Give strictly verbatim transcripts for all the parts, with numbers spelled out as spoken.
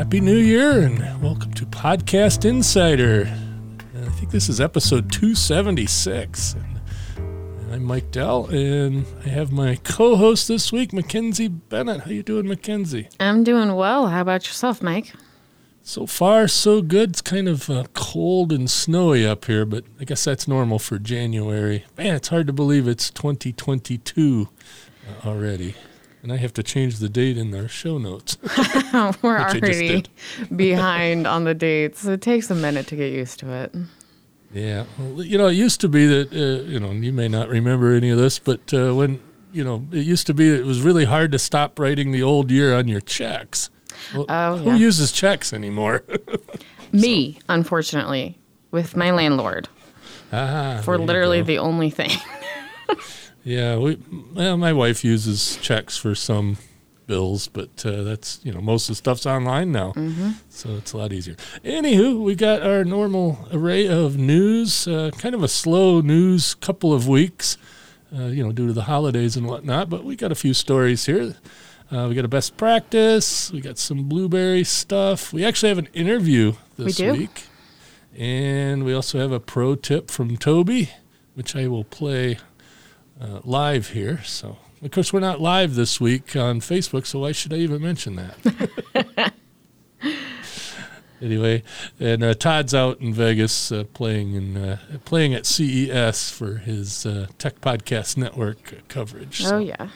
Happy New Year and welcome to Podcast Insider. And I think this is episode two seventy-six. And, and I'm Mike Dell, and I have my co-host this week, Mackenzie Bennett. How you doing, Mackenzie? I'm doing well. How about yourself, Mike? So far, so good. It's kind of uh, cold and snowy up here, but I guess that's normal for January. Man, it's hard to believe it's twenty twenty-two uh, already. And I have to change the date in our show notes. We're already behind on the dates. It takes a minute to get used to it. Yeah. Well, you know, it used to be that, uh, you know, you may not remember any of this, but uh, when, you know, it used to be that it was really hard to stop writing the old year on your checks. Well, oh, who yeah. uses checks anymore? Me, so. Unfortunately, with my landlord. Ah, for literally the only thing. Yeah, we, well, my wife uses checks for some bills, but uh, that's, you know, most of the stuff's online now, mm-hmm. so it's a lot easier. Anywho, we got our normal array of news, uh, kind of a slow news couple of weeks, uh, you know, due to the holidays and whatnot, but we got a few stories here. Uh, we got a best practice, we got some blueberry stuff. We actually have an interview this we do. week, and we also have a pro tip from Toby, which I will play Uh, live here. So, of course, we're not live this week on Facebook, so why should I even mention that? Anyway, and uh, Todd's out in Vegas uh, playing in uh, playing at C E S for his uh, Tech Podcast Network coverage. So. Oh, yeah.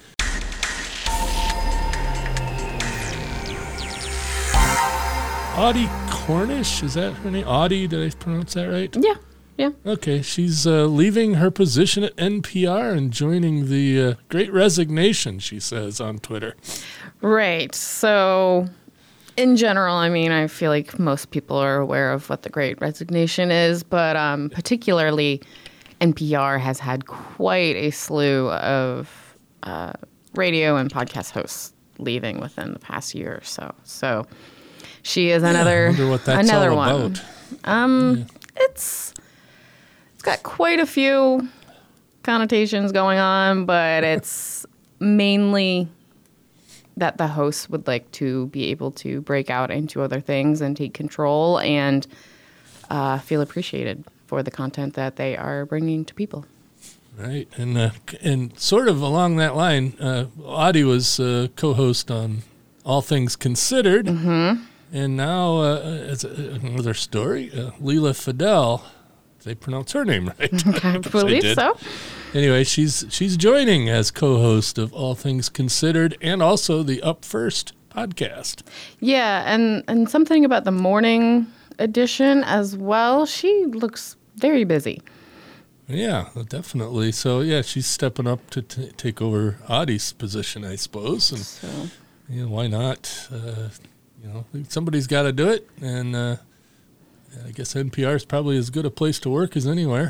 Audie Cornish, is that her name? Audie, did I pronounce that right? Yeah. Yeah. Okay, she's uh, leaving her position at N P R and joining the uh, Great Resignation, she says on Twitter. Right. So, in general, I mean, I feel like most people are aware of what the Great Resignation is, but um, particularly N P R has had quite a slew of uh, radio and podcast hosts leaving within the past year or so. So, she is another yeah, I wonder what that's another all one. About. Um, yeah. It's it's got quite a few connotations going on, but it's mainly that the hosts would like to be able to break out into other things and take control and uh, feel appreciated for the content that they are bringing to people. Right, and uh, and sort of along that line, uh, Audie was uh, co-host on All Things Considered. Mm-hmm. And now, uh, it's another story, uh, Leila Fadel, they pronounce her name right. I believe so. Anyway, she's she's joining as co-host of All Things Considered and also the Up First podcast. Yeah, and, and something about the morning edition as well. She looks very busy. Yeah, definitely. So, yeah, she's stepping up to t- take over Audie's position, I suppose. And so. yeah, why not? Uh, You know, somebody's got to do it, and uh, I guess N P R is probably as good a place to work as anywhere.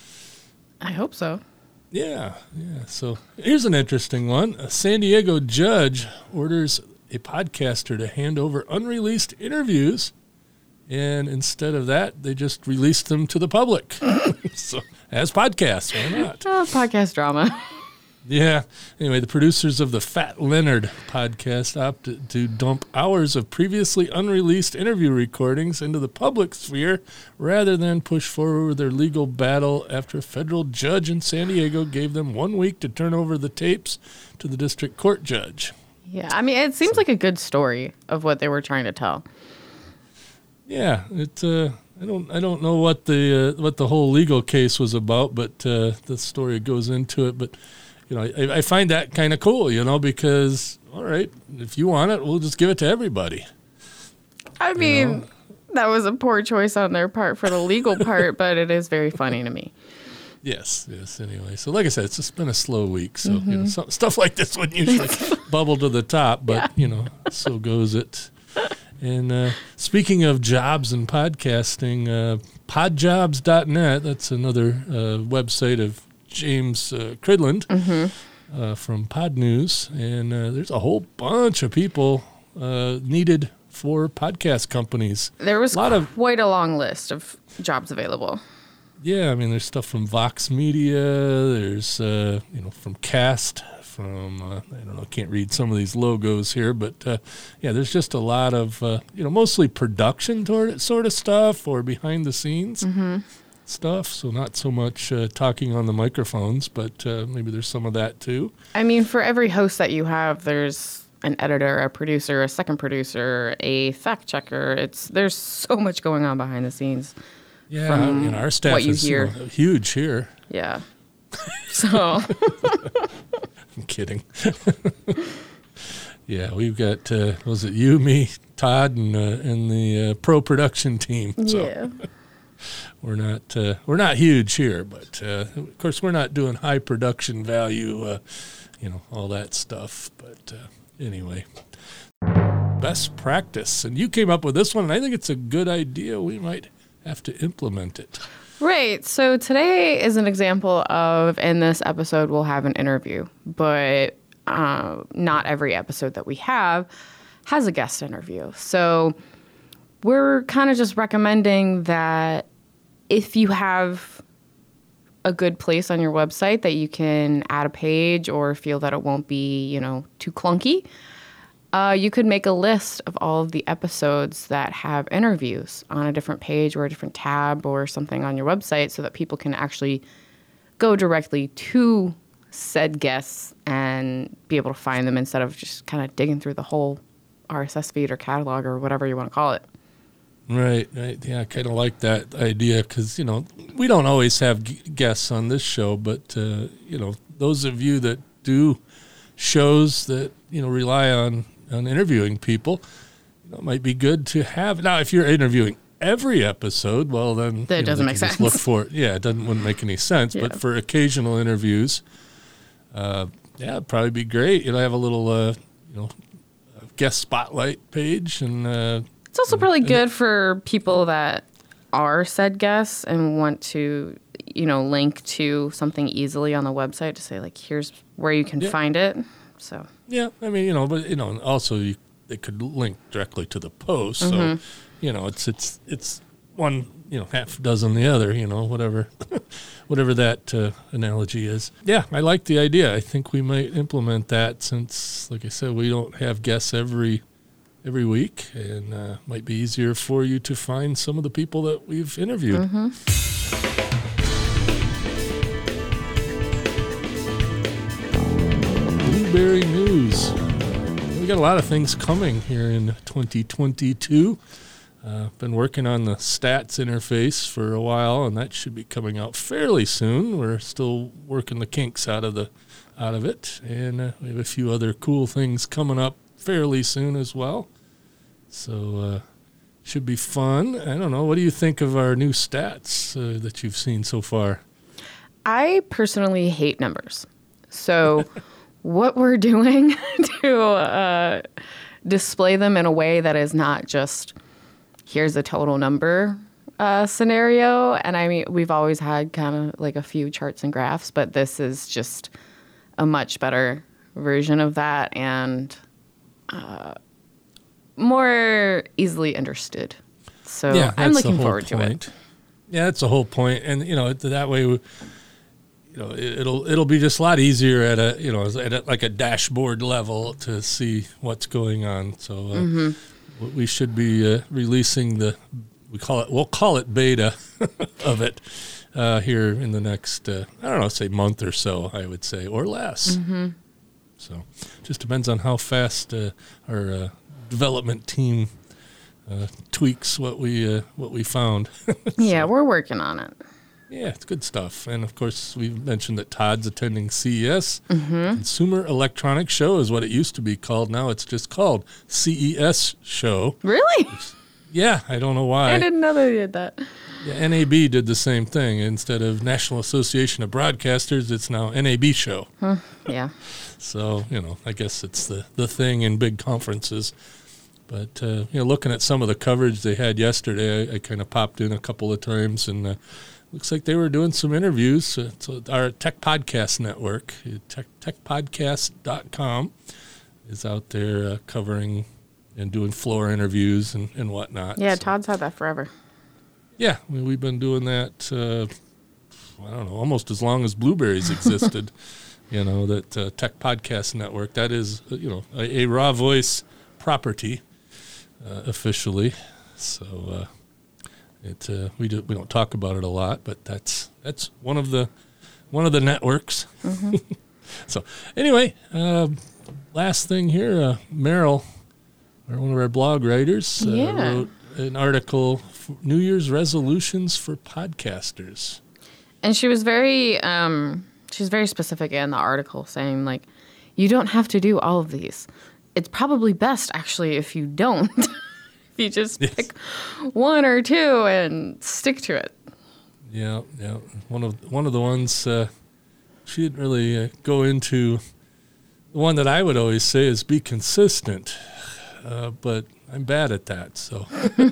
I hope so. Yeah, yeah. So here's an interesting one. A San Diego judge orders a podcaster to hand over unreleased interviews, and instead of that, they just released them to the public. So as podcasts, why not? Oh, podcast drama. Yeah. Anyway, the producers of the Fat Leonard podcast opted to dump hours of previously unreleased interview recordings into the public sphere rather than push forward their legal battle after a federal judge in San Diego gave them one week to turn over the tapes to the district court judge. Yeah, I mean, it seems like a good story of what they were trying to tell. Yeah, it. Uh, I don't. I don't know what the uh, what the whole legal case was about, but uh, the story goes into it. But you know, I, I find that kind of cool, you know, because, all right, if you want it, we'll just give it to everybody. I mean, you know? That was a poor choice on their part for the legal part, but it is very funny to me. Yes, yes, anyway. So like I said, it's just been a slow week. So, mm-hmm. you know, so, stuff like this would usually bubble to the top, but, yeah. you know, so goes it. And uh, speaking of jobs and podcasting, uh, podjobs dot net, that's another uh, website of James uh, Cridland mm-hmm. uh, from Pod News, and uh, there's a whole bunch of people uh, needed for podcast companies. There was a lot of, quite a long list of jobs available. Yeah, I mean, there's stuff from Vox Media. There's uh, you know from Cast from, uh, I don't know, can't read some of these logos here, but uh, yeah, there's just a lot of, uh, you know, mostly production toward sort of stuff or behind the scenes mm-hmm. stuff. So not so much uh, talking on the microphones, but uh, maybe there's some of that too. I mean, for every host that you have, there's an editor, a producer, a second producer, a fact checker. It's there's so much going on behind the scenes. Yeah, from you know, our staff is you know, huge here. Yeah. So. I'm kidding. Yeah, we've got, uh, was it you, me, Todd, and, uh, and the uh, pro production team. So yeah. We're not uh, we're not huge here, but uh, of course we're not doing high production value, uh, you know, all that stuff. But uh, anyway, best practice, and you came up with this one, and I think it's a good idea. We might have to implement it. Right. So today is an example of, in this episode, we'll have an interview, but uh, not every episode that we have has a guest interview. So we're kind of just recommending that if you have a good place on your website that you can add a page or feel that it won't be, you know, too clunky, Uh, you could make a list of all of the episodes that have interviews on a different page or a different tab or something on your website so that people can actually go directly to said guests and be able to find them instead of just kind of digging through the whole R S S feed or catalog or whatever you want to call it. Right, right. Yeah, I kind of like that idea because, you know, we don't always have g- guests on this show, but, uh, you know, those of you that do shows that, you know, rely on on interviewing people, you know, it might be good to have. Now, if you're interviewing every episode, well, then that you know, doesn't make sense. Look for it. Yeah, it doesn't wouldn't make any sense. Yeah. But for occasional interviews, uh, yeah, it'd probably be great. You know, have a little, uh, you know, guest spotlight page, and uh, it's also probably good for people that are said guests and want to, you know, link to something easily on the website to say like, here's where you can yeah. find it. So. Yeah, I mean, you know, but you know, also you, they could link directly to the post. Mm-hmm. So, you know, it's it's it's one, you know, half dozen the other. You know, whatever, whatever that uh, analogy is. Yeah, I like the idea. I think we might implement that since, like I said, we don't have guests every every week, and uh, might be easier for you to find some of the people that we've interviewed. Mm-hmm. Blueberry news. Uh, we got a lot of things coming here in twenty twenty-two. Uh, been working on the stats interface for a while, and that should be coming out fairly soon. We're still working the kinks out of the out of it, and uh, we have a few other cool things coming up fairly soon as well. So uh, should be fun. I don't know. What do you think of our new stats uh, that you've seen so far? I personally hate numbers, so. What we're doing to uh, display them in a way that is not just here's a total number uh, scenario. And I mean, we've always had kind of like a few charts and graphs, but this is just a much better version of that and uh, more easily understood. So yeah, I'm looking forward point. to it. Yeah, that's the whole point. And, you know, that way, we, you know, it'll it'll be just a lot easier at a you know at a, like a dashboard level to see what's going on. So uh, mm-hmm. we should be uh, releasing the we call it we'll call it beta of it uh, here in the next uh, I don't know say month or so I would say or less. Mm-hmm. So just depends on how fast uh, our uh, development team uh, tweaks what we uh, what we found. So. Yeah, we're working on it. Yeah, it's good stuff. And, of course, we've mentioned that Todd's attending C E S. Mm-hmm. Consumer Electronics Show is what it used to be called. Now it's just called C E S Show. Really? Yeah, I don't know why. I didn't know they did that. Yeah, N A B did the same thing. Instead of National Association of Broadcasters, it's now N A B Show. Huh. Yeah. So, you know, I guess it's the, the thing in big conferences. But, uh, you know, looking at some of the coverage they had yesterday, I, I kind of popped in a couple of times and uh, looks like they were doing some interviews. Uh, so our Tech Podcast Network, tech, tech podcast dot com, is out there uh, covering and doing floor interviews and, and whatnot. Yeah, so, Todd's had that forever. Yeah, I mean, we've been doing that, uh, I don't know, almost as long as Blueberries existed. You know, that uh, Tech Podcast Network, that is, you know, a, a Raw Voice property uh, officially. So uh, it uh, we do, we don't talk about it a lot, but that's that's one of the one of the networks. Mm-hmm. So anyway, uh, last thing here, uh, Meryl, one of our blog writers, uh, yeah. wrote an article, for New Year's resolutions for podcasters. And she was very, um, she was very specific in the article, saying like, you don't have to do all of these. It's probably best actually if you don't. If you just yes. pick one or two and stick to it. Yeah, yeah. One of one of the ones uh, she didn't really uh, go into. The one that I would always say is be consistent, uh, but I'm bad at that. So,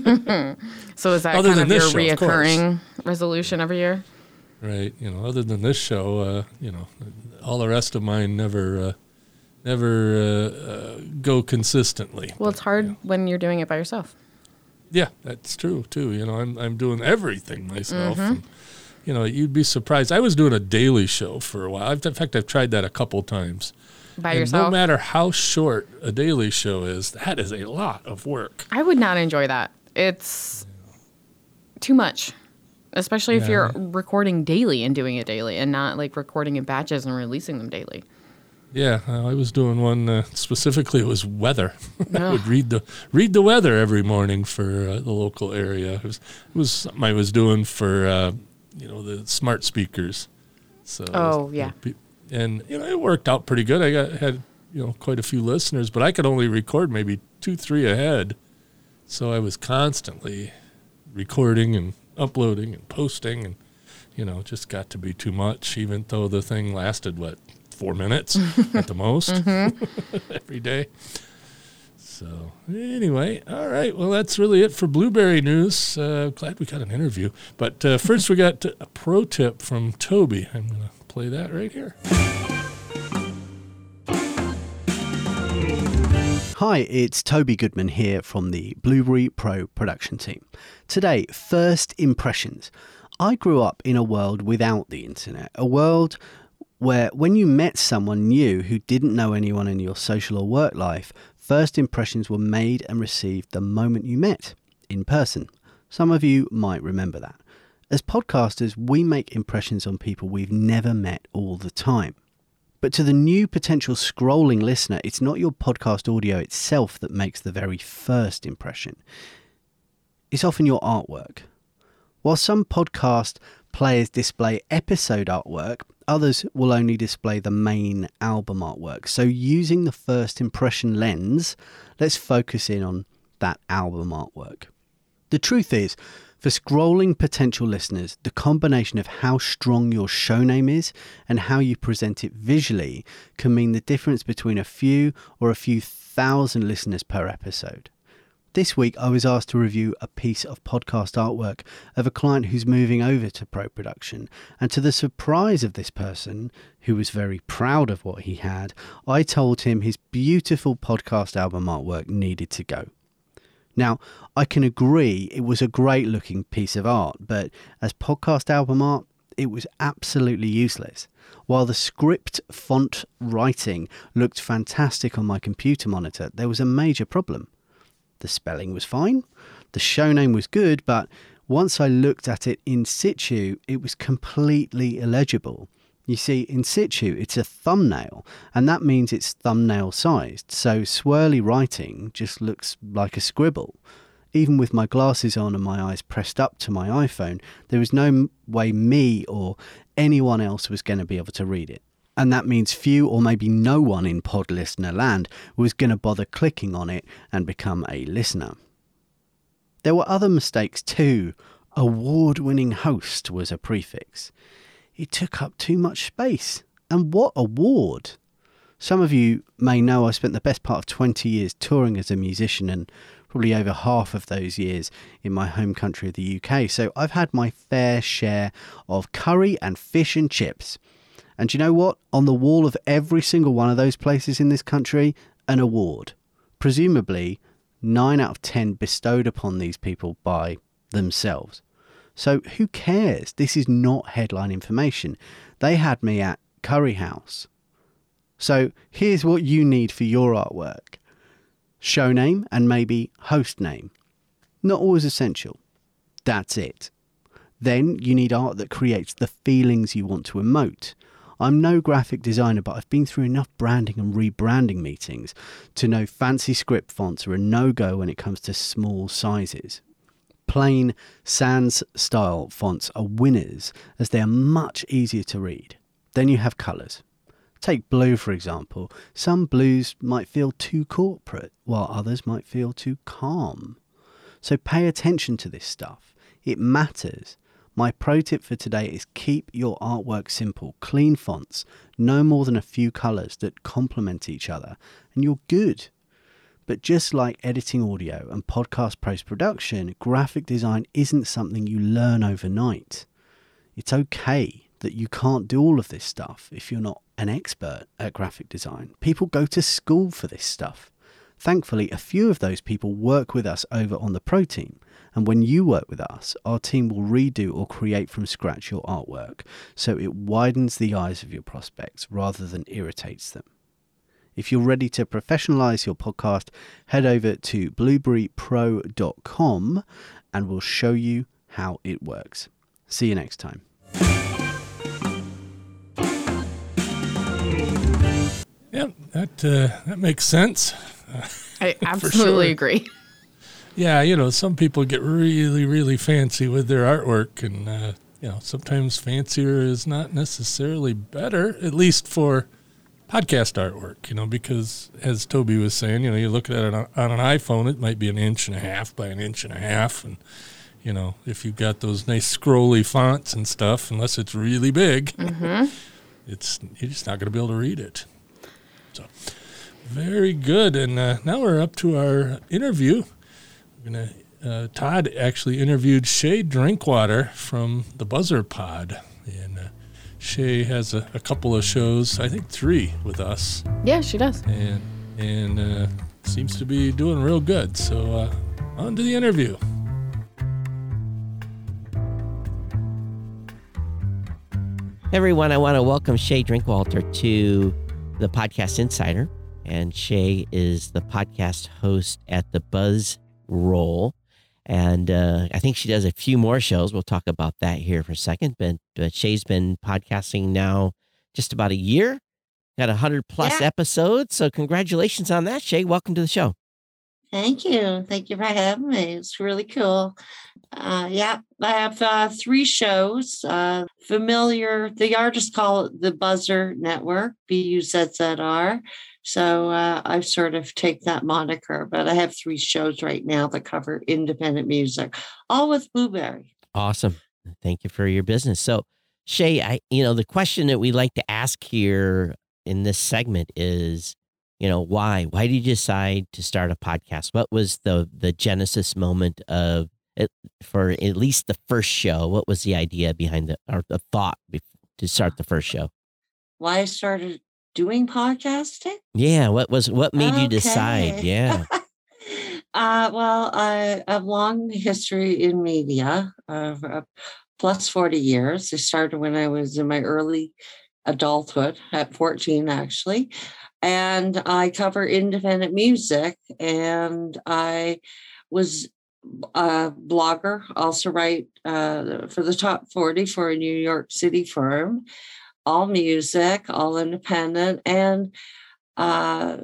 so is that other kind than of your this show, reoccurring resolution every year? Right. You know, other than this show, uh, you know, all the rest of mine never, uh, never uh, uh, go consistently. Well, it's hard you know. when you're doing it by yourself. Yeah, that's true too. You know, I'm I'm doing everything myself. Mm-hmm. And, you know, you'd be surprised. I was doing a daily show for a while. I've, in fact, I've tried that a couple times. By and yourself? No matter how short a daily show is, that is a lot of work. I would not enjoy that. It's yeah. too much, especially yeah. if you're recording daily and doing it daily and not like recording in batches and releasing them daily. Yeah, uh, I was doing one uh, specifically. It was weather. I would read the read the weather every morning for uh, the local area. It was, it was something I was doing for uh, you know the smart speakers. So oh yeah. People, And, you know, it worked out pretty good. I got had, you know, quite a few listeners, but I could only record maybe two, three ahead. So I was constantly recording and uploading and posting and, you know, just got to be too much, even though the thing lasted, what, four minutes at the most mm-hmm. every day. So anyway, all right. Well, that's really it for Blueberry News. Uh, glad we got an interview. But uh, first we got a pro tip from Toby. I'm going to play that right here. Hi, it's Toby Goodman here from the Blueberry Pro production team. Today, first impressions. I grew up in a world without the internet, a world where when you met someone new who didn't know anyone in your social or work life, first impressions were made and received the moment you met, in person. Some of you might remember that. As podcasters, we make impressions on people we've never met all the time. But to the new potential scrolling listener, it's not your podcast audio itself that makes the very first impression. It's often your artwork. While some podcast players display episode artwork, others will only display the main album artwork. So using the first impression lens, let's focus in on that album artwork. The truth is, for scrolling potential listeners, the combination of how strong your show name is and how you present it visually can mean the difference between a few or a few thousand listeners per episode. This week, I was asked to review a piece of podcast artwork of a client who's moving over to Pro Production, and to the surprise of this person, who was very proud of what he had, I told him his beautiful podcast album artwork needed to go. Now, I can agree it was a great looking piece of art, but as podcast album art, it was absolutely useless. While the script font writing looked fantastic on my computer monitor, there was a major problem. The spelling was fine, the show name was good, but once I looked at it in situ, it was completely illegible. You see, in situ, it's a thumbnail, and that means it's thumbnail sized, so swirly writing just looks like a scribble. Even with my glasses on and my eyes pressed up to my iPhone, there was no way me or anyone else was going to be able to read it. And that means few or maybe no one in pod listener land was going to bother clicking on it and become a listener. There were other mistakes too. Award-winning host was a prefix. It took up too much space. And what award? Some of you may know I spent the best part of twenty years touring as a musician, and probably over half of those years in my home country of the U K. So I've had my fair share of curry and fish and chips. And do you know what? On the wall of every single one of those places in this country, an award. Presumably nine out of ten bestowed upon these people by themselves. So who cares? This is not headline information. They had me at Curry House, So here's what you need for your artwork. Show name and maybe host name. Not always essential. That's it. Then you need art that creates the feelings you want to emote. I'm no graphic designer, but I've been through enough branding and rebranding meetings to know fancy script fonts are a no-go when it comes to small sizes. Plain sans style fonts are winners as they are much easier to read. Then you have colours. Take blue, for example. Some blues might feel too corporate, while others might feel too calm. So pay attention to this stuff. It matters. My pro tip for today is keep your artwork simple. Clean fonts, no more than a few colours that complement each other, and you're good. But just like editing audio and podcast post-production, graphic design isn't something you learn overnight. It's okay that you can't do all of this stuff if you're not an expert at graphic design. People go to school for this stuff. Thankfully, a few of those people work with us over on the Pro team. And when you work with us, our team will redo or create from scratch your artwork, so it widens the eyes of your prospects rather than irritates them. If you're ready to professionalize your podcast, head over to blueberry pro dot com and we'll show you how it works. See you next time. Yep, that uh, that makes sense. Uh, I absolutely sure. agree. Yeah, you know, some people get really, really fancy with their artwork, and uh, you know, sometimes fancier is not necessarily better, at least for podcast artwork. You know, because as Toby was saying, you know, you look at it on, on an iPhone, it might be an inch and a half by an inch and a half, and you know, if you've got those nice scrolly fonts and stuff, unless it's really big, mm-hmm. it's you're just not going to be able to read it. So, very good. And uh, now we're up to our interview. We're gonna, uh, Todd actually interviewed Shay Drinkwater from the Buzzer Pod. And uh, Shay has a, a couple of shows, I think three with us. Yeah, she does. And, and uh, seems to be doing real good. So uh, on to the interview. Hey everyone, I want to welcome Shay Drinkwater to the Podcast Insider, and Shay is the podcast host at the Buzz Roll, and uh, I think she does a few more shows. We'll talk about that here for a second, but, but Shay's been podcasting now just about a year, got one hundred plus yeah. episodes, so congratulations on that, Shay. Welcome to the show. Thank you. Thank you for having me. It's really cool. Uh, yeah, I have uh, three shows. Uh, familiar, the artists call it the Buzzer Network, B U Z Z R. So uh, I sort of take that moniker, but I have three shows right now that cover independent music, all with Blueberry. Awesome. Thank you for your business. So, Shay, I, you know, the question that we like to ask here in this segment is, you know, why? Why did you decide to start a podcast? What was the the genesis moment of it for at least the first show? What was the idea behind the or the thought to start the first show? Why I started doing podcasting? Yeah, what was what made okay. you decide? Yeah. uh, well, I have a long history in media of uh, plus forty years. I started when I was in my early adulthood at fourteen, actually. And I cover independent music, and I was a blogger, also write uh, for the top forty for a New York City firm, all music, all independent, and uh,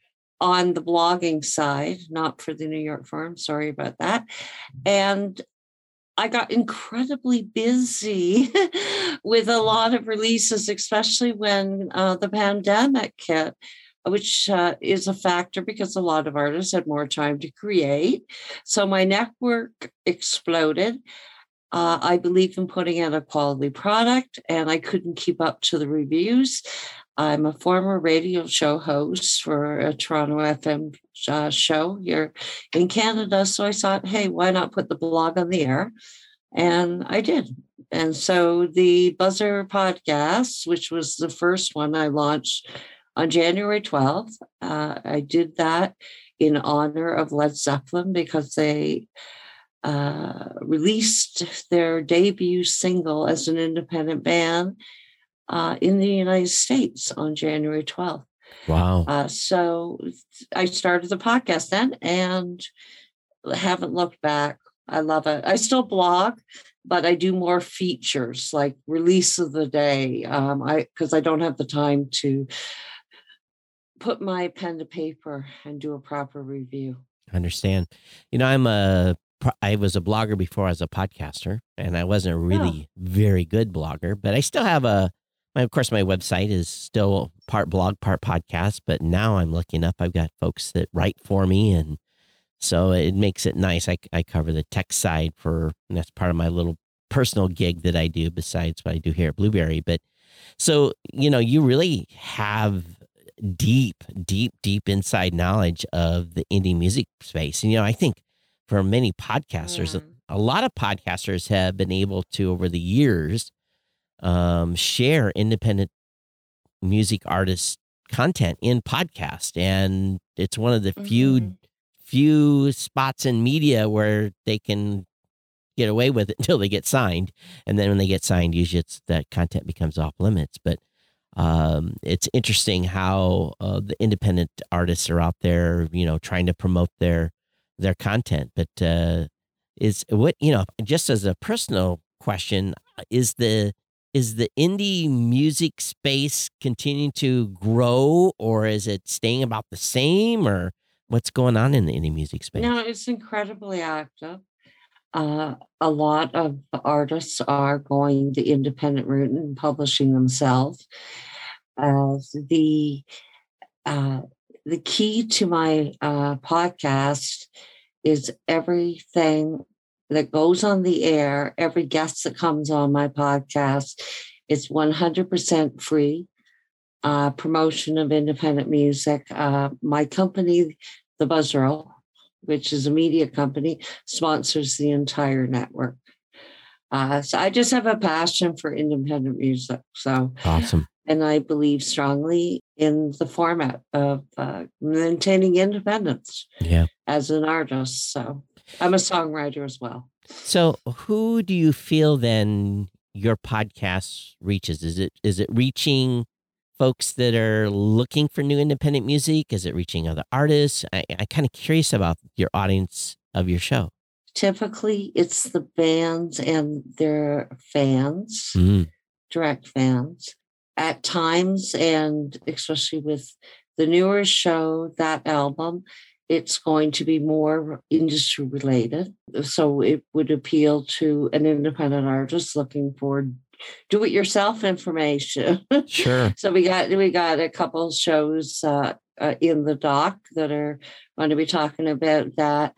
on the blogging side, not for the New York firm, sorry about that. And I got incredibly busy with a lot of releases, especially when uh, the pandemic hit, which uh, is a factor because a lot of artists had more time to create. So my network exploded. Uh, I believe in putting out a quality product, and I couldn't keep up to the reviews. I'm a former radio show host for a Toronto F M uh, show here in Canada. So I thought, hey, why not put the blog on the air? And I did. And so the Buzzer podcast, which was the first one I launched on January twelfth, uh, I did that in honor of Led Zeppelin because they uh, released their debut single as an independent band Uh, in the United States on January twelfth. Wow. Uh, so I started the podcast then and haven't looked back. I love it. I still blog, but I do more features like release of the day. Um, I because I don't have the time to put my pen to paper and do a proper review. I understand. You know, I'm a, pro- I was a blogger before I was a podcaster, and I wasn't a Yeah. really very good blogger, but I still have a, my, of course, my website is still part blog, part podcast, but now I'm looking up, I've got folks that write for me, and so it makes it nice. I, I cover the tech side for, and that's part of my little personal gig that I do besides what I do here at Blueberry. But so, you know, you really have deep, deep, deep inside knowledge of the indie music space. And, you know, I think for many podcasters, Mm. a lot of podcasters have been able to, over the years, um, share independent music artists content in podcast. And it's one of the few, Mhm. few spots in media where they can get away with it until they get signed. And then when they get signed, usually it's that content becomes off limits. But um, it's interesting how uh, the independent artists are out there, you know, trying to promote their their content. But uh, is what, you know, just as a personal question, is the is the indie music space continuing to grow, or is it staying about the same, or what's going on in the indie music space? No, it's incredibly active. Uh, a lot of artists are going the independent route and publishing themselves. Uh, the uh, the key to my uh, podcast is everything that goes on the air, every guest that comes on my podcast, it's one hundred percent free. Uh, promotion of independent music. Uh, my company, The Buzzroll, which is a media company, sponsors the entire network. Uh, so I just have a passion for independent music. So, Awesome. and I believe strongly in the format of uh, maintaining independence Yeah. as an artist. So I'm a songwriter as well. So who do you feel then your podcast reaches? Is it is it reaching folks that are looking for new independent music? Is it reaching other artists? I, I'm kind of curious about your audience of your show. Typically, it's the bands and their fans, Mm, direct fans. At times, and especially with the newer show, that album, it's going to be more industry related. So it would appeal to an independent artist looking for do-it-yourself information. sure. So we got we got a couple shows uh, uh, in the doc that are going to be talking about that.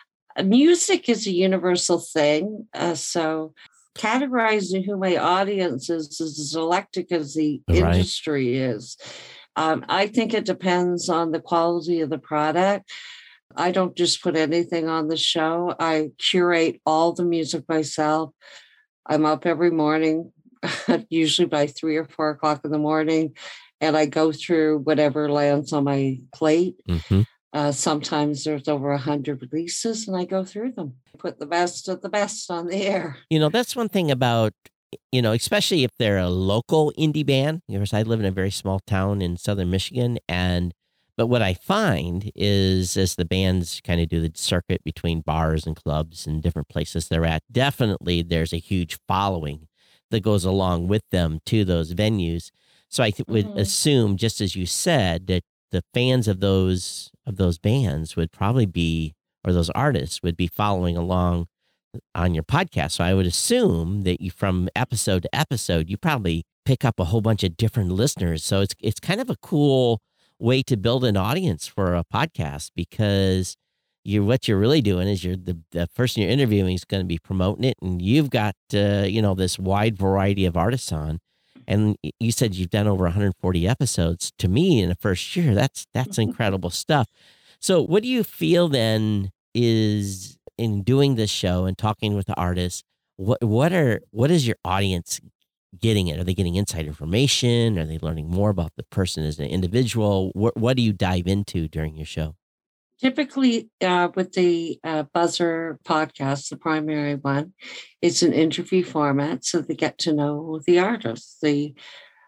Music is a universal thing, uh, so categorizing who my audience is is as eclectic as the Right. industry is. Um, I think it depends on the quality of the product. I don't just put anything on the show. I curate all the music myself. I'm up every morning, usually by three or four o'clock in the morning, and I go through whatever lands on my plate. hmm Uh, sometimes there's over a hundred releases, and I go through them, put the best of the best on the air. You know, that's one thing about, you know, especially if they're a local indie band. You know, I live in a very small town in southern Michigan, and but what I find is as the bands kind of do the circuit between bars and clubs and different places they're at, definitely there's a huge following that goes along with them to those venues. So I th- would Mhm. assume, just as you said, that the fans of those of those bands would probably be, or those artists would be following along on your podcast. So I would assume that you, from episode to episode, you probably pick up a whole bunch of different listeners. So it's it's kind of a cool way to build an audience for a podcast, because you what you're really doing is you're the, the person you're interviewing is going to be promoting it, and you've got uh, you know, this wide variety of artists on. And y- you said you've done over one hundred forty episodes. To me, in the first year, that's that's incredible stuff. So, what do you feel then is in doing this show and talking with the artists? What what are what is your audience getting it? Are they getting inside information? Are they learning more about the person as an individual? What what do you dive into during your show? Typically, uh, with the uh, Buzzer podcast, the primary one, it's an interview format, so they get to know the artist. The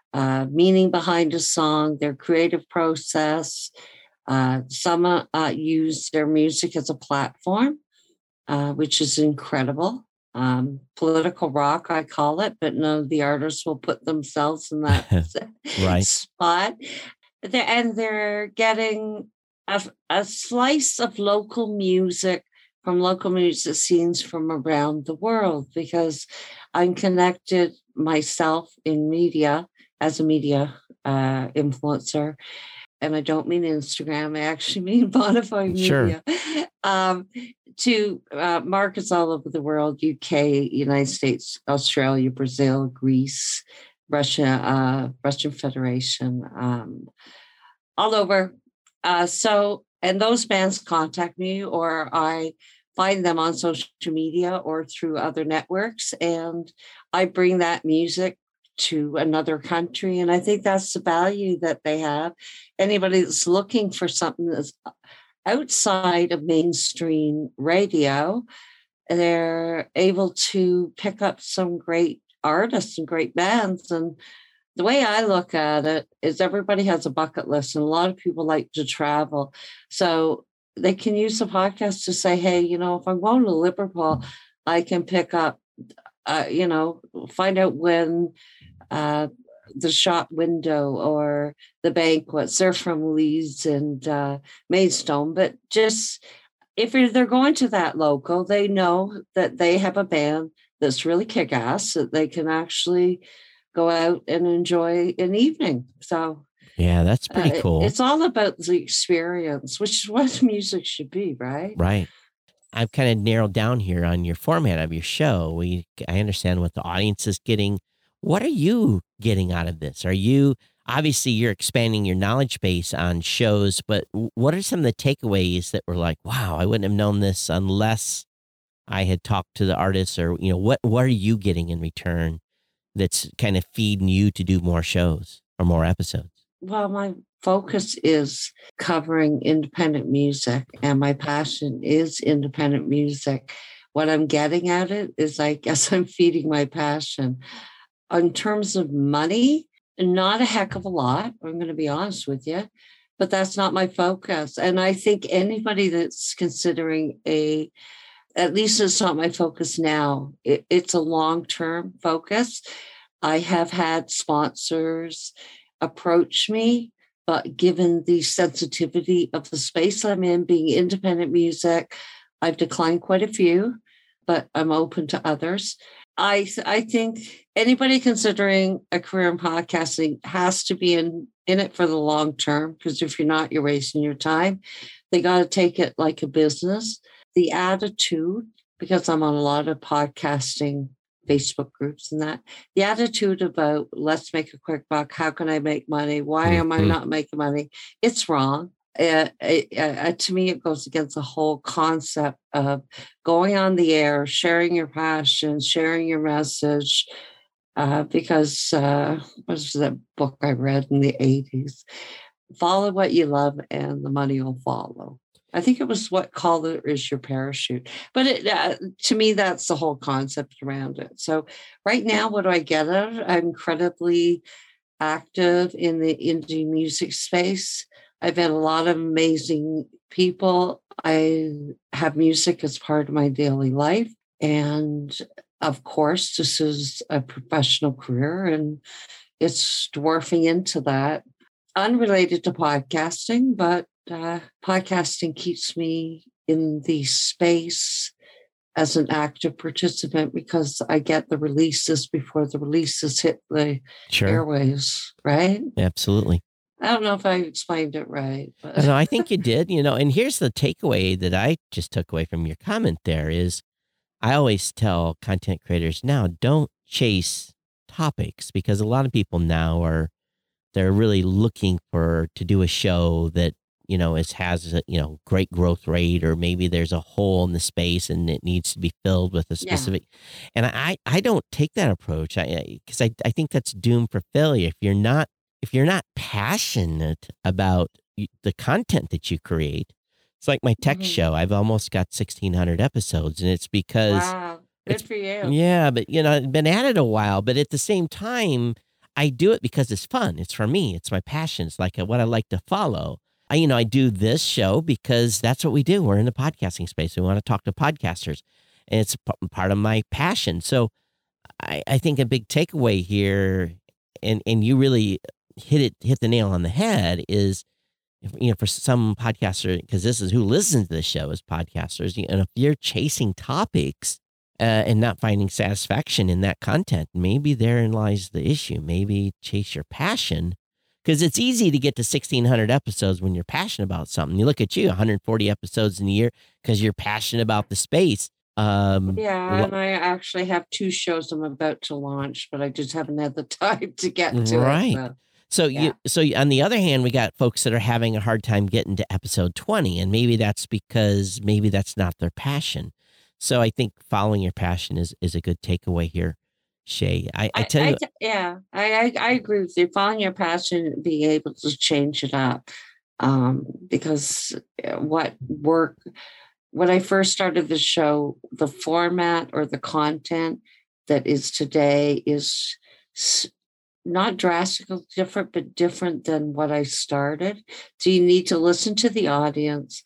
uh, meaning behind a song, their creative process. Uh, some uh, use their music as a platform, uh, which is incredible. Um, political rock, I call it, but none of the artists will put themselves in that right. spot. They're, and they're getting a, a slice of local music from local music scenes from around the world, because I'm connected myself in media as a media uh, influencer. And I don't mean Instagram, I actually mean Bonafide Media, sure. um, to uh, markets all over the world, U K, United States, Australia, Brazil, Greece, Russia, uh, Russian Federation, um, all over. Uh, so, and those bands contact me, or I find them on social media or through other networks, and I bring that music to another country. And I think that's the value that they have. Anybody that's looking for something that's outside of mainstream radio, they're able to pick up some great artists and great bands. And the way I look at it is everybody has a bucket list, and a lot of people like to travel. So they can use the podcast to say, hey, you know, if I'm going to Liverpool, I can pick up, uh, you know, find out when uh, the shop window or the banquets, they're from Leeds and uh, Maidstone. But just if they're going to that local, they know that they have a band that's really kick-ass, that they can actually go out and enjoy an evening. So yeah, that's pretty uh, cool. It's all about the experience, which is what music should be, right? Right. I've kind of narrowed down here on your format of your show. We, I understand what the audience is getting. What are you getting out of this? Are you, obviously you're expanding your knowledge base on shows, but what are some of the takeaways that were like, wow, I wouldn't have known this unless I had talked to the artists, or, you know, what, what are you getting in return that's kind of feeding you to do more shows or more episodes? Well, my focus is covering independent music, and my passion is independent music. What I'm getting at it is, I guess I'm feeding my passion. In terms of money, not a heck of a lot, I'm going to be honest with you, but that's not my focus. And I think anybody that's considering a, at least it's not my focus now, it, it's a long-term focus. I have had sponsors approach me, but given the sensitivity of the space I'm in, being independent music, I've declined quite a few, but I'm open to others. I I think anybody considering a career in podcasting has to be in, in it for the long term, because if you're not, you're wasting your time. They got to take it like a business. The attitude, because I'm on a lot of podcasting Facebook groups and that, the attitude about let's make a quick buck, how can I make money? Why am I not making money? It's wrong. Uh, it, uh, to me, it goes against the whole concept of going on the air, sharing your passion, sharing your message. Uh, because uh, what was that book I read in the eighties? Follow what you love, and the money will follow. I think it was What Color Is Your Parachute. But it, uh, to me, that's the whole concept around it. So right now, what do I get out of it? I'm incredibly active in the indie music space. I've met a lot of amazing people. I have music as part of my daily life. And of course, this is a professional career, and it's dwarfing into that. Unrelated to podcasting, but uh, podcasting keeps me in the space as an active participant, because I get the releases before the releases hit the Sure. airwaves, right? Absolutely. I don't know if I explained it right. But. No, I think you did, you know, and here's the takeaway that I just took away from your comment there is, I always tell content creators now, don't chase topics, because a lot of people now are, they're really looking for, to do a show that, you know, is, has a, you know, great growth rate, or maybe there's a hole in the space and it needs to be filled with a specific, yeah. and I, I don't take that approach. I, cause I, I think that's doomed for failure. If you're not, if you're not passionate about the content that you create, it's like my tech mm-hmm. show. I've almost got sixteen hundred episodes, and it's because wow, good for you. Yeah, but you know, I've been at it a while, but at the same time, I do it because it's fun. It's for me. It's my passion. It's like what I like to follow. I, you know, I do this show because that's what we do. We're in the podcasting space. We want to talk to podcasters, and it's p- part of my passion. So I, I think a big takeaway here, and, and you really hit it, hit the nail on the head, is, you know, for some podcaster, because this is who listens to the show is podcasters, and if you're chasing topics uh, and not finding satisfaction in that content, maybe therein lies the issue. Maybe chase your passion, because it's easy to get to sixteen hundred episodes when you're passionate about something. You look at you, one hundred forty episodes in a year because you're passionate about the space. Um, yeah, and I actually have two shows I'm about to launch, but I just haven't had the time to get to right. it. Right. So Yeah. you, so you- on the other hand, we got folks that are having a hard time getting to episode twenty, and maybe that's because maybe that's not their passion. So I think following your passion is is a good takeaway here, Shay. I, I tell you, I, yeah, I, I I agree with you. Following your passion, being able to change it up, um, because what work when I first started the show, the format or the content that is today is s- not drastically different, but different than what I started. So you need to listen to the audience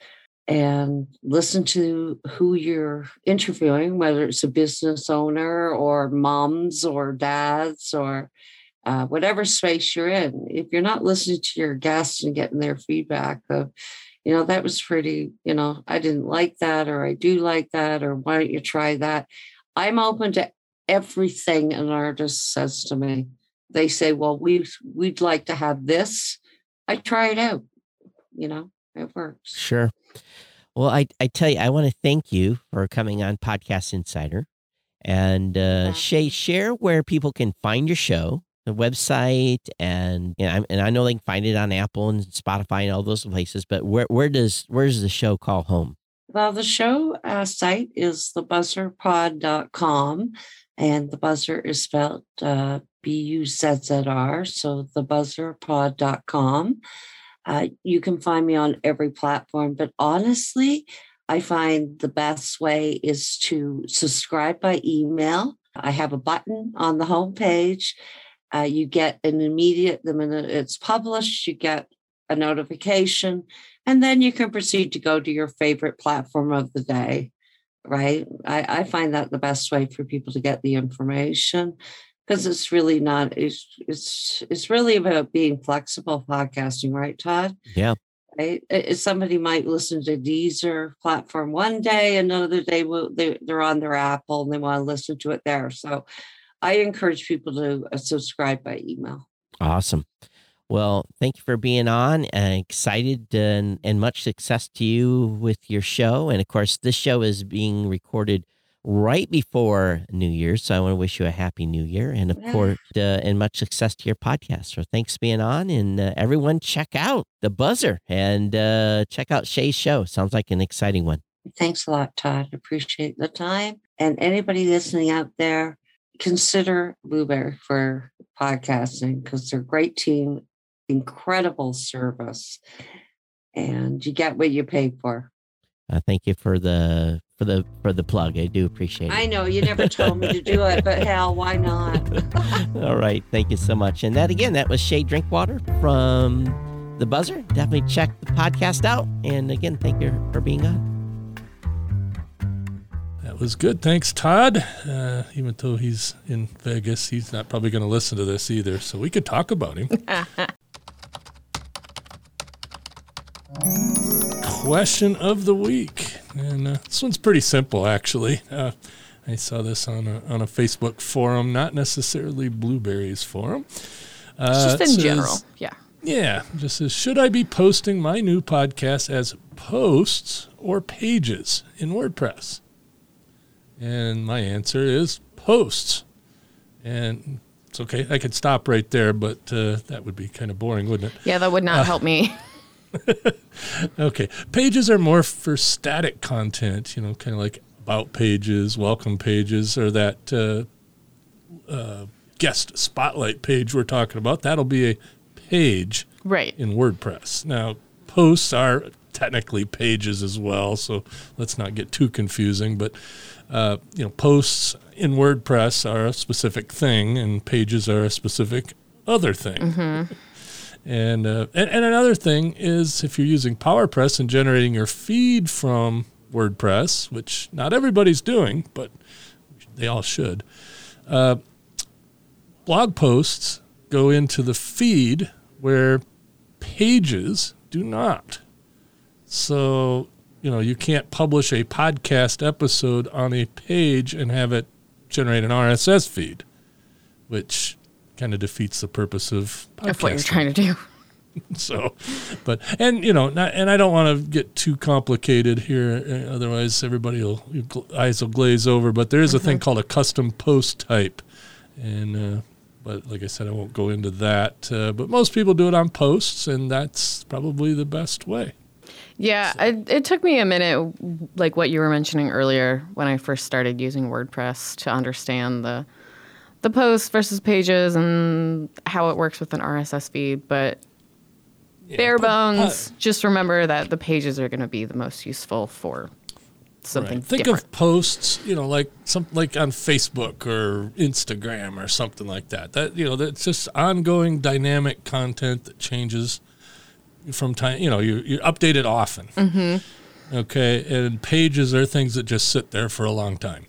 and listen to who you're interviewing, whether it's a business owner or moms or dads or uh, whatever space you're in. If you're not listening to your guests and getting their feedback of, you know, that was pretty, you know, I didn't like that, or I do like that, or why don't you try that? I'm open to everything an artist says to me. They say, well, we we'd like to have this. I try it out. You know, it works. sure. Well, I, I tell you, I want to thank you for coming on Podcast Insider. And uh, Yeah. Shay, share where people can find your show, the website, and you know, I'm- and I know they can find it on Apple and Spotify and all those places. But where where does where does the show call home? Well, the show uh, site is the buzzer pod dot com, and the buzzer is spelled uh, B U Z Z R, so the buzzer pod dot com. Uh, you can find me on every platform, but honestly, I find the best way is to subscribe by email. I have a button on the homepage. Uh, you get an immediate, the minute it's published, you get a notification, and then you can proceed to go to your favorite platform of the day, right? I, I find that the best way for people to get the information, because it's really not, it's, it's, it's really about being flexible podcasting, right, Todd? Yeah. Right? It- it- Somebody might listen to Deezer platform one day, another day will they, they're on their Apple and they want to listen to it there. So I encourage people to uh, subscribe by email. Awesome. Well, thank you for being on. And excited and, and much success to you with your show. And of course, this show is being recorded right before New Year. So I want to wish you a happy New Year. And of Yeah. course, uh, and much success to your podcast. So thanks for being on. And uh, everyone, check out The Buzzer and uh, check out Shay's show. Sounds like an exciting one. Thanks a lot, Todd. Appreciate the time. And anybody listening out there, consider Blueberry for podcasting, because they're a great team, incredible service, and you get what you pay for. Uh, thank you for the for the for the plug. I do appreciate it. I know you never told me to do it, but hell, why not? All right. Thank you so much. And that again, that was Shay Drinkwater from The Buzzer. Definitely check the podcast out. And again, thank you for being on. That was good. Thanks, Todd. Uh, even though he's in Vegas, he's not probably going to listen to this either, so we could talk about him. Question of the week. And uh, this one's pretty simple, actually. Uh, I saw this on a, on a Facebook forum, not necessarily Blueberry's forum. Uh, Just it in says- general. Yeah. Yeah, just says, should I be posting my new podcast as posts or pages in WordPress? And my answer is posts. And it's okay, I could stop right there, but uh, that would be kind of boring, wouldn't it? Yeah, that would not help me. Okay, pages are more for static content, you know, kind of like about pages, welcome pages, or that uh, uh, guest spotlight page we're talking about. That'll be a page Right. in WordPress. Now, posts are technically pages as well, so let's not get too confusing. But uh, you know, posts in WordPress are a specific thing, and pages are a specific other thing. Mm-hmm. And, uh, and and another thing is if you're using PowerPress and generating your feed from WordPress, which not everybody's doing, but they all should, uh, blog posts go into the feed where pages do not. So, you know, you can't publish a podcast episode on a page and have it generate an R S S feed, which kind of defeats the purpose of podcasting. That's what you're trying to do. So, but, and, you know, not, and I don't want to get too complicated here. Otherwise, everybody will, your eyes will glaze over. But there is a mm-hmm. thing called a custom post type. And, uh, but like I said, I won't go into that. Uh, but most people do it on posts, and that's probably the best way. Yeah, so. it, it took me a minute, like what you were mentioning earlier, when I first started using WordPress to understand the the posts versus pages and how it works with an R S S feed. But yeah, bare but, bones, uh, just remember that the pages are going to be the most useful for something right. Think different. of posts, you know, like some like on Facebook or Instagram or something like that. That you know, that's just ongoing dynamic content that changes from time. You know, you you update it often. Mm-hmm. Okay, and pages are things that just sit there for a long time.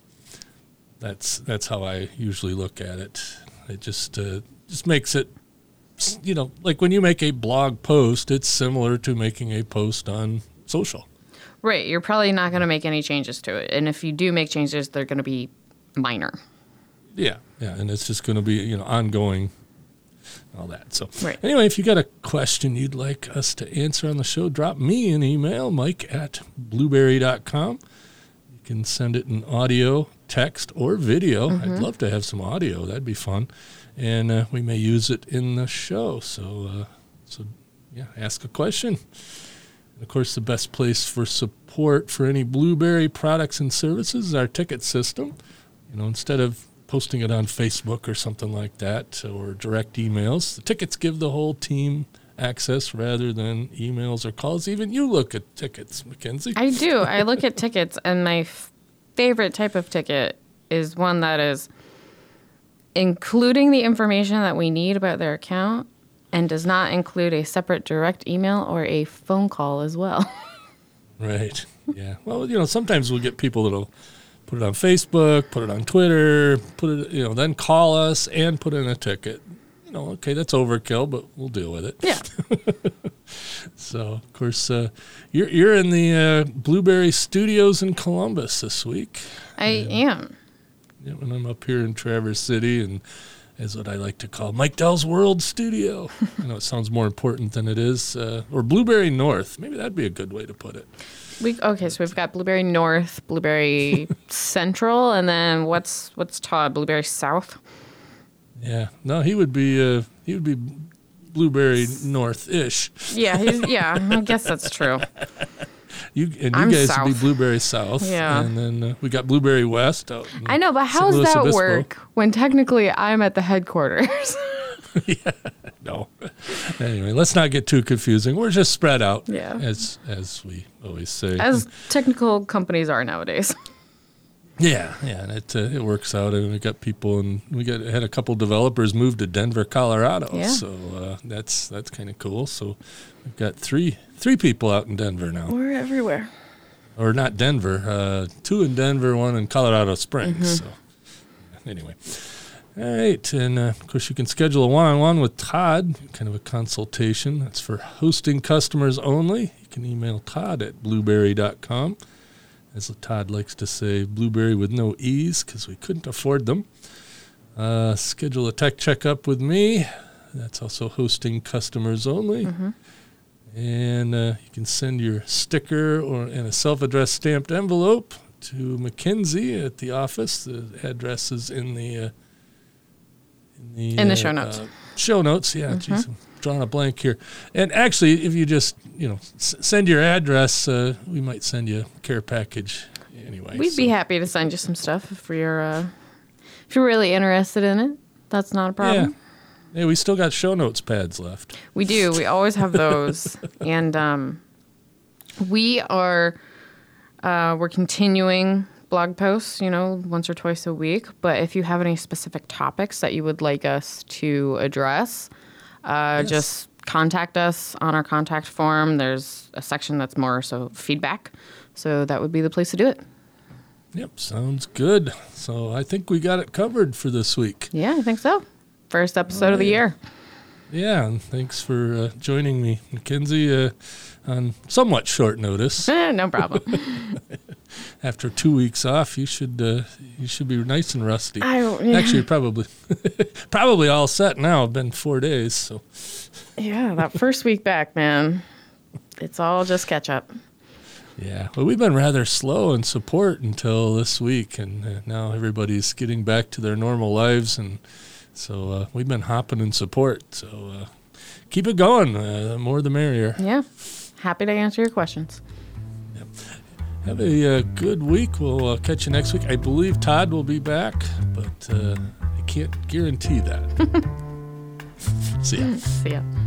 That's that's how I usually look at it. It just uh, just makes it, you know, like when you make a blog post, it's similar to making a post on social. Right. You're probably not going to make any changes to it. And if you do make changes, they're going to be minor. Yeah. Yeah. And it's just going to be, you know, ongoing, all that. So right. Anyway, if you got a question you'd like us to answer on the show, drop me an email, Mike at blueberry dot com. You can send it in audio, text, or video. Mm-hmm. I'd love to have some audio. That'd be fun. And uh, we may use it in the show. So, uh, so yeah, ask a question. Of course, the best place for support for any Blueberry products and services is our ticket system. You know, instead of posting it on Facebook or something like that or direct emails, the tickets give the whole team access rather than emails or calls. Even you look at tickets, Mackenzie. I do. I look at tickets, and my f- favorite type of ticket is one that is including the information that we need about their account and does not include a separate direct email or a phone call as well. Right. Yeah. Well, you know, sometimes we'll get people that'll put it on Facebook, put it on Twitter, put it, you know, then call us and put in a ticket. You know, okay, that's overkill, but we'll deal with it. Yeah. So, of course, uh, you're you're in the uh, Blueberry Studios in Columbus this week. I and, am. Yeah, when I'm up here in Traverse City, and is what I like to call Mike Dell's World Studio. I know it sounds more important than it is. Uh, or Blueberry North. Maybe that'd be a good way to put it. We okay, so we've got Blueberry North, Blueberry Central, and then what's what's Todd? Blueberry South? Yeah. No, he would be uh, he would be Blueberry North-ish. Yeah, he's, yeah, I guess that's true. You and you I'm guys south. would be Blueberry South. Yeah. And then uh, we got Blueberry West out in I know, but how Saint does Louis that Obispo. work when technically I'm at the headquarters? Yeah, no. Anyway, let's not get too confusing. We're just spread out, yeah. as as we always say. As technical companies are nowadays. Yeah, yeah, and it uh, it works out, and we got people, and we got had a couple developers move to Denver, Colorado. Yeah. So uh, that's that's kind of cool. So we've got three three people out in Denver now. We're everywhere. Or not Denver, uh, two in Denver, one in Colorado Springs. Mm-hmm. So anyway. All right, and uh, of course you can schedule a one-on-one with Todd, kind of a consultation. That's for hosting customers only. You can email Todd at blueberry dot com. As Todd likes to say, Blueberry with no E's because we couldn't afford them. Uh, schedule a tech checkup with me. That's also hosting customers only. Mm-hmm. And uh, you can send your sticker or and a self-addressed stamped envelope to Mackenzie at the office. The address is in the uh, in the, in the uh, show notes. Uh, show notes, yeah. Mm-hmm. Geez, I'm drawing a blank here. And actually, if you just you know s- send your address, uh, we might send you a care package anyway. We'd so. be happy to send you some stuff if you're uh, if you're really interested in it. That's not a problem. Yeah. Hey, we still got show notes pads left. We do. We always have those. And um, we are uh, we're continuing blog posts, you know, once or twice a week. But if you have any specific topics that you would like us to address, uh, Yes. just contact us on our contact form. There's a section that's more so feedback. So that would be the place to do it. Yep, sounds good. So I think we got it covered for this week. Yeah, I think so. First episode Oh, of the yeah. year. Yeah, and thanks for uh, joining me, Mackenzie, uh, on somewhat short notice. Eh, no problem. After two weeks off, you should uh, you should be nice and rusty. I, yeah. Actually, probably probably all set now. It's been four days, so Yeah, that first week back, man. It's all just catch up. yeah. Well, we've been rather slow in support until this week, and uh, now everybody's getting back to their normal lives, and so uh, we've been hopping in support. So uh, keep it going. Uh, the more the merrier. Yeah. Happy to answer your questions. Have a uh, good week. We'll uh, catch you next week. I believe Todd will be back, but uh, I can't guarantee that. See ya. See ya.